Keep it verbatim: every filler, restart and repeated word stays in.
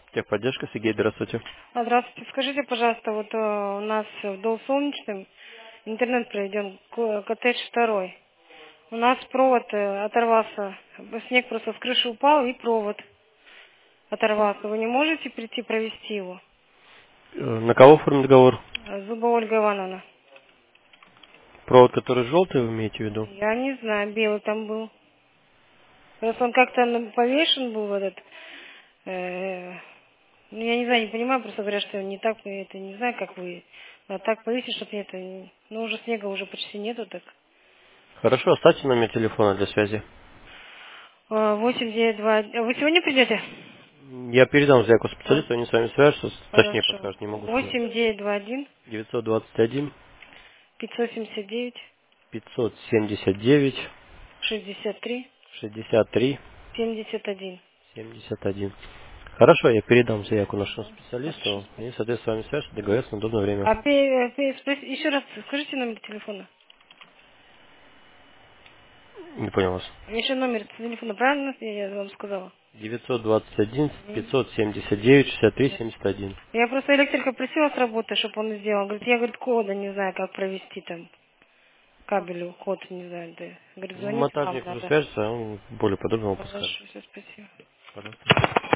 Техподдержка, Сергей, здравствуйте. А, Здравствуйте. Скажите, пожалуйста, вот э, у нас в Дол Солнечном интернет проведен, ко- коттедж второй. У нас провод э, оторвался. Снег просто с крыши упал и провод оторвался. Вы не можете прийти провести его? Э, На кого оформить договор? Э, Зуба Ольга Ивановна. Провод, который желтый, вы имеете в виду? Я не знаю, белый там был. Просто он как-то на- повешен был в этот. э, ну, я не знаю, не понимаю, просто говорят, что не так, это не знаю, как вы. А так повесить, чтобы это. не- Ну, уже снега уже почти нету, так. Хорошо, оставьте номер телефона для связи. А, восемь девять два. А Вы сегодня придете? Я передам заявку А, специалисту, они с вами свяжутся, точнее Хорошо. подскажут, не могу сказать. Восемь девять два один девятьсот двадцать один пятьсот семьдесят девять пятьсот семьдесят девять шестьдесят три шестьдесят три семьдесят один. семьдесят один. Хорошо, я передам заявку нашему Хорошо, специалисту, они, спасибо. соответственно, с вами свяжутся, договорятся на удобное время. А пе- пе- спроси- еще раз скажите номер телефона. Не понял вас. Еще номер телефона, правильно я вам сказала? девятьсот двадцать один Мгм. пятьсот семьдесят девять шестьдесят три Да. семьдесят один. Я просто электрика просила с работы, чтобы он сделал. Говорит, я, говорит, кода не знаю, как провести там кабелю, ход, не знаю. Да. Говорит, звонить вам Монтажник уже надо. свяжется, он более подробно вам подскажет. Хорошо, все, спасибо. Пожалуйста.